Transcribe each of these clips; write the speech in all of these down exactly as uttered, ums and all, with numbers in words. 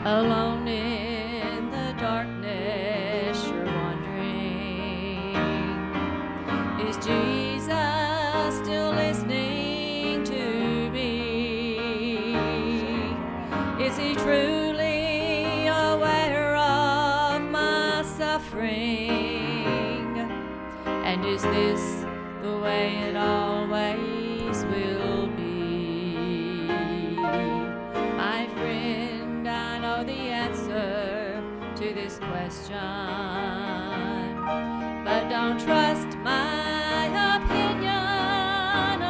Alone in the darkness, you're wondering, is Jesus still listening to me? Is he truly aware of my suffering? And is this the way it always will be? My friend, I know the answer to this question, but don't trust my opinion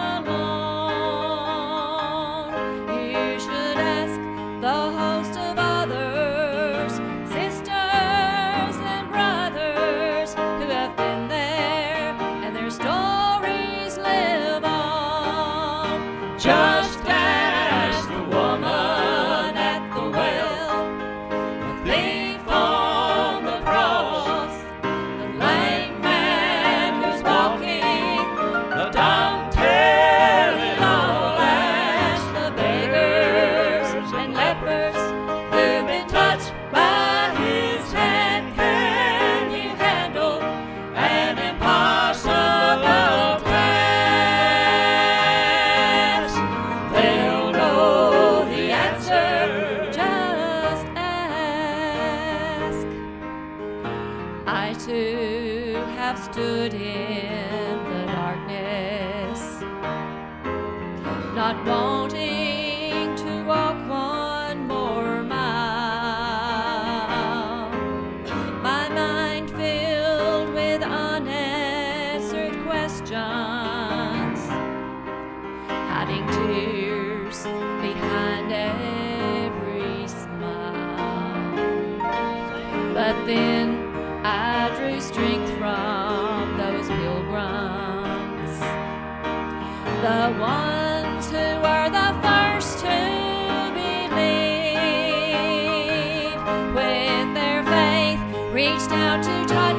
alone. You should ask the host of others, sisters and brothers who have been there, and their stories live on. Just ask the woman at the well, the thief on the cross, the lame man who's walking, the dumb tell it all. Ask the beggars and lepers who've been touched by his hand. Can you handle an impossible task? They'll know the answer. Just ask. I too have stood in the darkness, not wanting to walk one more mile. My mind filled with unanswered questions, hiding tears behind every smile. But then I drew strength from those pilgrims, the ones who were the first to believe, when their faith reached out to touch